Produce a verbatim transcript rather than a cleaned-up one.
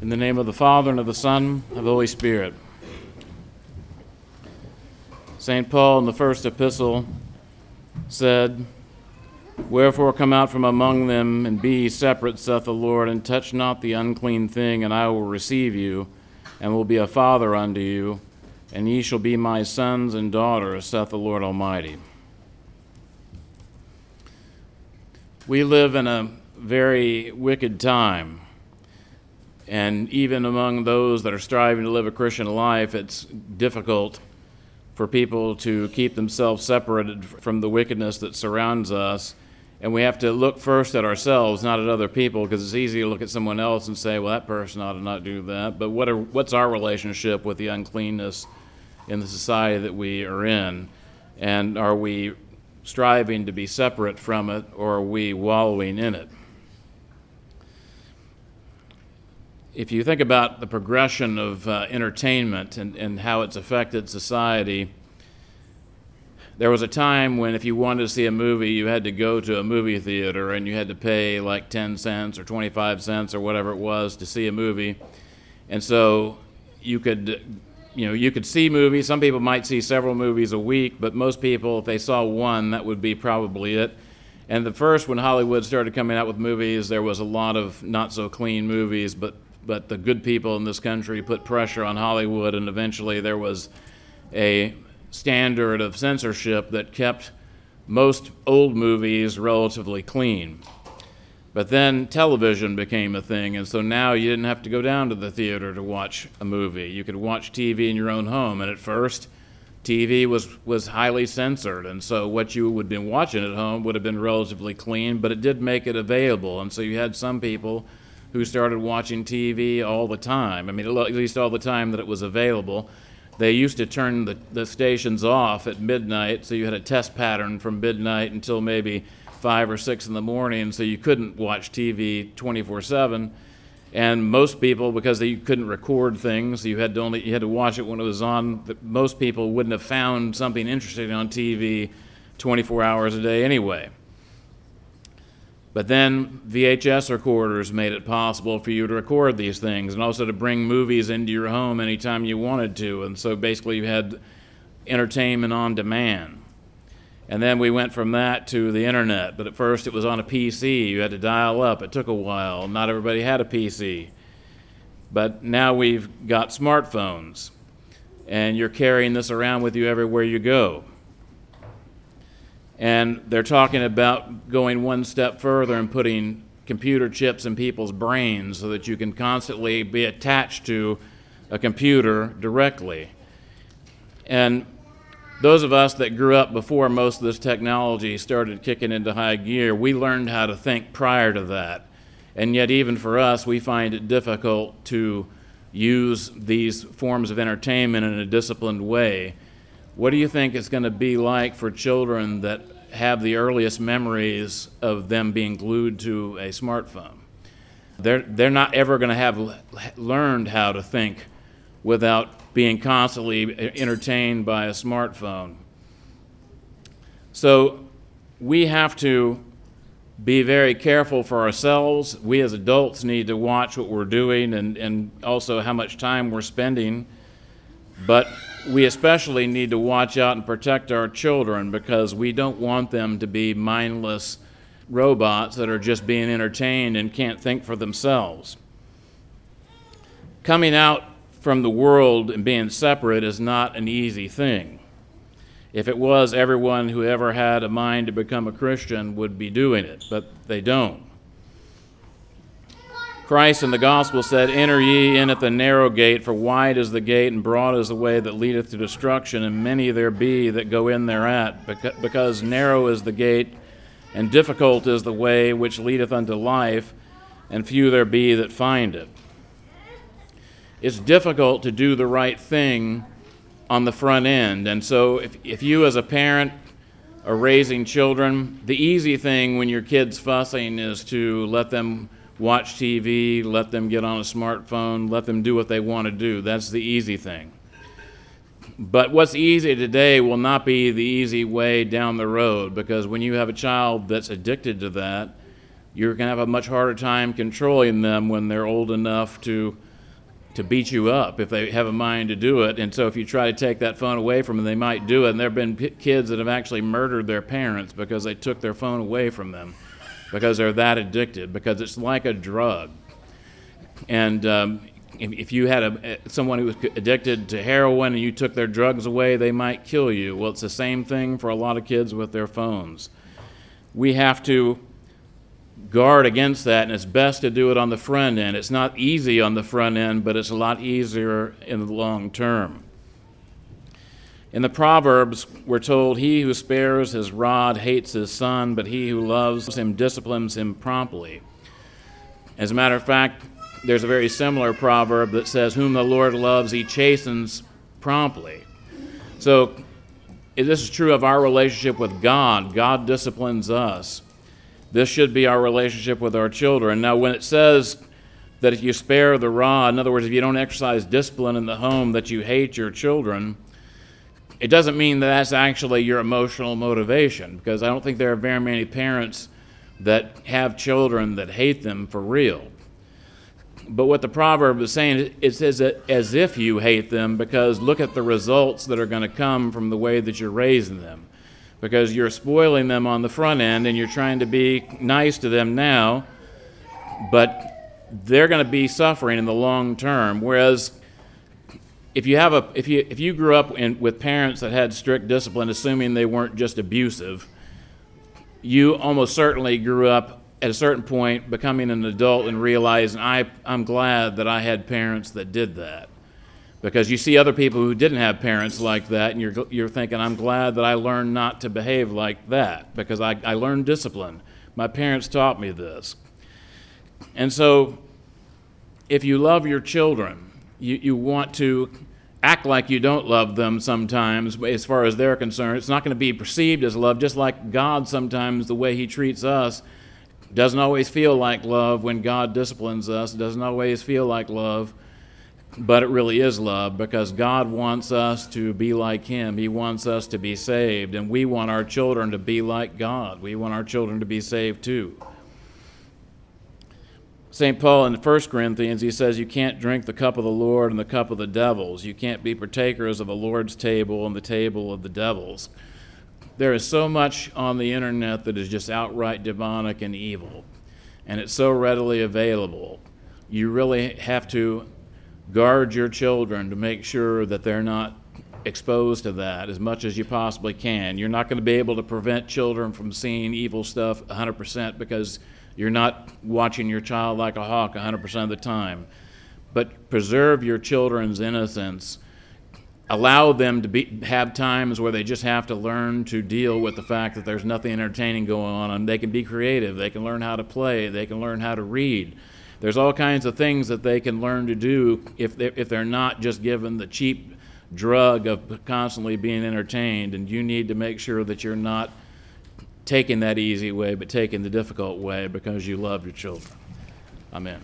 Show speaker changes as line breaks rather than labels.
In the name of the Father, and of the Son, and of the Holy Spirit. Saint Paul in the first epistle said, "Wherefore come out from among them, and be ye separate, saith the Lord, and touch not the unclean thing, and I will receive you, and will be a father unto you, and ye shall be my sons and daughters, saith the Lord Almighty." We live in a very wicked time. And even among those that are striving to live a Christian life, it's difficult for people to keep themselves separated from the wickedness that surrounds us. And we have to look first at ourselves, not at other people, because it's easy to look at someone else and say, well, that person ought to not do that. But what are, what's our relationship with the uncleanness in the society that we are in? And are we striving to be separate from it, or are we wallowing in it? If you think about the progression of uh, entertainment and, and how it's affected society, there was a time when if you wanted to see a movie, you had to go to a movie theater and you had to pay like ten cents or twenty-five cents or whatever it was to see a movie. And so you could, you know, you could see movies. Some people might see several movies a week, but most people, if they saw one, that would be probably it. And the first, when Hollywood started coming out with movies, there was a lot of not so clean movies, but But the good people in this country put pressure on Hollywood, and eventually there was a standard of censorship that kept most old movies relatively clean. But then television became a thing, and so now you didn't have to go down to the theater to watch a movie. You could watch T V in your own home, and at first, T V was, was highly censored, and so what you would have been watching at home would have been relatively clean, but it did make it available, and so you had some people who started watching T V all the time. I mean, at least all the time that it was available. They used to turn the, the stations off at midnight, so you had a test pattern from midnight until maybe five or six in the morning, so you couldn't watch T V twenty-four seven. And most people, because they couldn't record things, you had to only you had to watch it when it was on. Most people wouldn't have found something interesting on T V twenty-four hours a day anyway. But then V H S recorders made it possible for you to record these things and also to bring movies into your home anytime you wanted to. And so basically you had entertainment on demand. And then we went from that to the internet. But at first it was on a P C. You had to dial up. It took a while. Not everybody had a P C. But now we've got smartphones. And you're carrying this around with you everywhere you go. And they're talking about going one step further and putting computer chips in people's brains so that you can constantly be attached to a computer directly. And those of us that grew up before most of this technology started kicking into high gear, we learned how to think prior to that. And yet even for us, we find it difficult to use these forms of entertainment in a disciplined way. What do you think it's going to be like for children that have the earliest memories of them being glued to a smartphone? They're, they're not ever going to have learned how to think without being constantly entertained by a smartphone. So we have to be very careful for ourselves. We as adults need to watch what we're doing and, and also how much time we're spending. But we especially need to watch out and protect our children because we don't want them to be mindless robots that are just being entertained and can't think for themselves. Coming out from the world and being separate is not an easy thing. If it was, everyone who ever had a mind to become a Christian would be doing it, but they don't. Christ in the gospel said, "Enter ye in at the narrow gate, for wide is the gate and broad is the way that leadeth to destruction, and many there be that go in thereat, because narrow is the gate, and difficult is the way which leadeth unto life, and few there be that find it." It's difficult to do the right thing on the front end, and so if, if you as a parent are raising children, the easy thing when your kid's fussing is to let them watch T V, let them get on a smartphone, let them do what they want to do. That's the easy thing. But what's easy today will not be the easy way down the road, because when you have a child that's addicted to that, you're going to have a much harder time controlling them when they're old enough to to beat you up if they have a mind to do it. And so if you try to take that phone away from them, they might do it. And there have been p- kids that have actually murdered their parents because they took their phone away from them, because they're that addicted, because it's like a drug. And um, if, if you had a, someone who was addicted to heroin and you took their drugs away, they might kill you. Well, it's the same thing for a lot of kids with their phones. We have to guard against that, and it's best to do it on the front end. It's not easy on the front end, but it's a lot easier in the long term. In the Proverbs, we're told, "He who spares his rod hates his son, but he who loves him disciplines him promptly." As a matter of fact, there's a very similar proverb that says, "Whom the Lord loves, he chastens promptly." So this is true of our relationship with God. God disciplines us. This should be our relationship with our children. Now, when it says that if you spare the rod, in other words, if you don't exercise discipline in the home, that you hate your children, it doesn't mean that that's actually your emotional motivation, because I don't think there are very many parents that have children that hate them for real. But what the proverb is saying, it says it as if you hate them, because look at the results that are going to come from the way that you're raising them. Because you're spoiling them on the front end and you're trying to be nice to them now, but they're going to be suffering in the long term. Whereas if you have a if you if you grew up in, with parents that had strict discipline, assuming they weren't just abusive, you almost certainly grew up at a certain point becoming an adult and realizing, I I'm glad that I had parents that did that. Because you see other people who didn't have parents like that, and you're you're thinking, I'm glad that I learned not to behave like that, because I, I learned discipline. My parents taught me this. And so if you love your children, you, you want to act like you don't love them sometimes as far as they're concerned. It's not going to be perceived as love, just like God sometimes, the way he treats us, doesn't always feel like love when God disciplines us. It doesn't always feel like love. But it really is love, because God wants us to be like him. He wants us to be saved, and we want our children to be like God. We want our children to be saved too. Saint Paul in First Corinthians, he says, you can't drink the cup of the Lord and the cup of the devils. You can't be partakers of the Lord's table and the table of the devils. There is so much on the internet that is just outright demonic and evil, and it's so readily available. You really have to guard your children to make sure that they're not exposed to that as much as you possibly can. You're not going to be able to prevent children from seeing evil stuff one hundred percent, because you're not watching your child like a hawk one hundred percent of the time. But preserve your children's innocence. Allow them to be, have times where they just have to learn to deal with the fact that there's nothing entertaining going on, and they can be creative. They can learn how to play. They can learn how to read. There's all kinds of things that they can learn to do if they're, if they're not just given the cheap drug of constantly being entertained. And you need to make sure that you're not taking that easy way, but taking the difficult way, because you love your children. Amen.